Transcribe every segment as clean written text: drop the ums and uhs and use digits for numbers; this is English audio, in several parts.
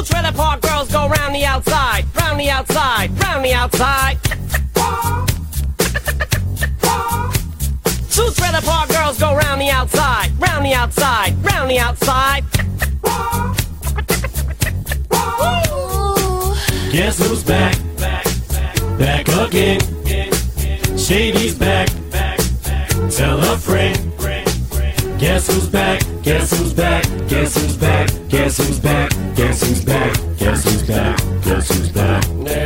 Two trailer park girls go round the outside, round the outside, round the outside. Two trailer park girls go round the outside, round the outside, round the outside. Guess who's back? Back again. Shady's back. Tell a friend. Guess who's back? Guess who's back? Guess who's back? Guess who's back? Guess who's back? Guess who's back? Guess who's back?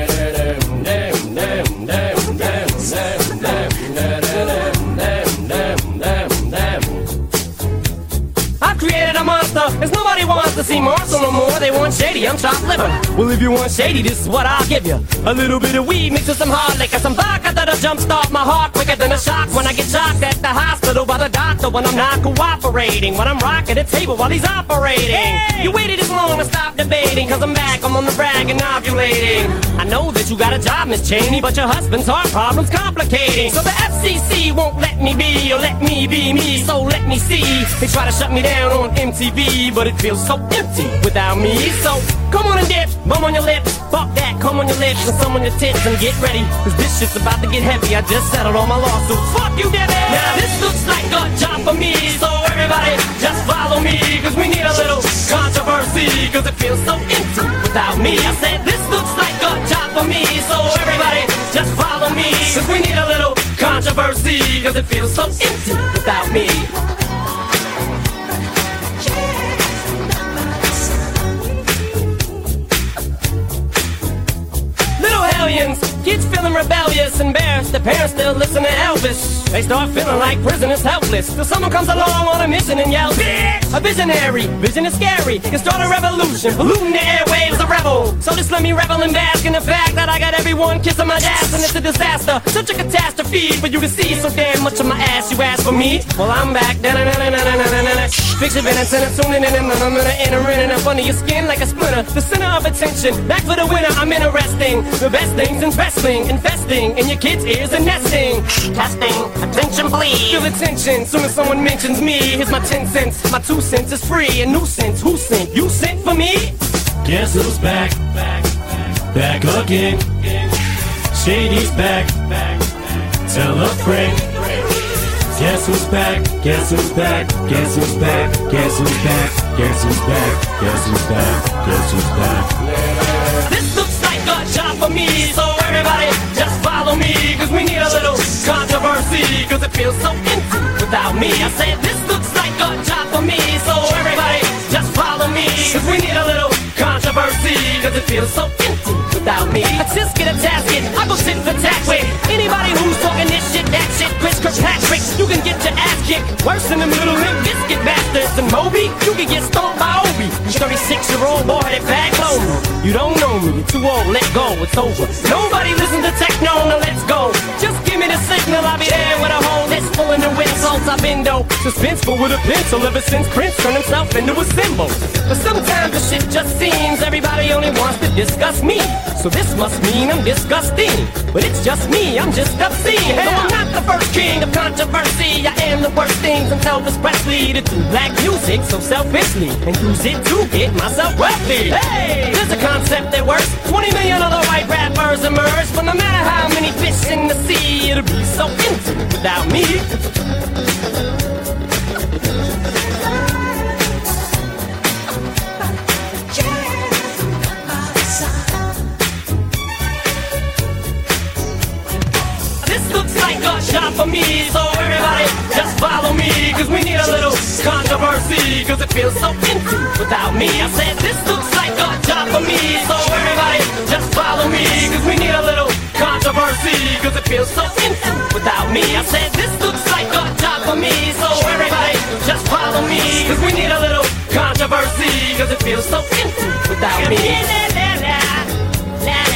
I've created a monster, cause nobody wants to see Marshall no more. They want Shady, I'm chopped liver. Well, if you want Shady, this is what I'll give you. A little bit of weed mixed with some hard liquor, some vodka that'll jumpstart my heart quicker than a shock when I get shocked at the hospital by the doctor when I'm not cooperating, when I'm rocking the table while he's operating. Hey! You waited this long to stop debating, cause I'm back, I'm on the rag and ovulating. I know that you got a job, Miss Cheney, but your husband's heart problem's complicating. So the FCC won't let me be, or let me be me, so let me see. They try to shut me down on MTV, but it feels so empty without me. So come on and dip, bum on your lips, fuck that, come on your lips and some on your tits and get ready, cause this shit's about to get heavy. I just settled all my lawsuits. Fuck you, Debbie! Now this looks like a job for me, so everybody just follow me, cause we need a little controversy, cause it feels so empty without me. I said this looks like a job for me, so everybody just follow me, cause we need a little controversy, cause it feels so empty without me. Kids feeling rebellious, embarrassed, the parents still listen to Elvis. They start feeling like prisoners helpless, till someone comes along on a mission and yells, bitch! A visionary, vision is scary, can start a revolution, polluting the airwaves, a rebel. So just let me revel and bask in the fact that I got everyone kissing my ass, and it's a disaster, such a catastrophe for you to see so damn much of my ass you ask for me. Well, I'm back, fix your minutes and I'm tuning in, and I'm gonna enter in and up under your skin like a splinter, the center of attention, back for the winner, I'm interesting, the best things in wrestling, investing in your kids' ears and nesting. Testing, attention please. Feel attention, soon as someone mentions me. Here's my 10 cents, my 2 cents is free. A nuisance, who sent? You sent for me? Guess who's back? Back again. Shady's back. Tell a friend. Guess who's back? Guess who's back? Guess who's back? Guess who's back? Guess who's back? Guess who's back? Guess who's back? This looks like a job for me, so everybody just follow me, cause we need a little controversy, cause it feels so empty without me. I said this looks like a job for me, so everybody just follow me, cause we need a little controversy, cause it feels so empty without me. I just get a tasket, I go sit for tax with anybody who's talking this shit, that shit, Chris Kirkpatrick. You can get your ass kicked, worse than the Little Limp Biscuit bastards. And Moby, you can get stomped by Obi, you 36-year-old boy that bag low. You don't know me, you're too old, let go, it's over. Nobody listen to techno, now let's go. Just give me the signal, I'll be there with a whole list full of new insults. I've been dope, suspenseful with a pencil ever since Prince turned himself into a symbol. But sometimes the shit just seems everybody only wants to discuss me. So this must mean I'm disgusting, but it's just me, I'm just obscene. Though I'm not the first king of controversy, I am the worst things until Elvis Presley to do black music so selfishly and use it to get myself wealthy. Hey, there's a concept that works. 20 million other white rappers emerge, but no matter how many fish in the sea, it'll be so empty without me. Job for me, so everybody just follow me, cause we need a little controversy, cause it feels so empty without me. I said this looks like a job for me, so everybody just follow me, cause we need a little controversy, cause it feels so empty without me. I said this looks like a job for me, so everybody just follow me, cause we need a little controversy, cause it feels so empty without me.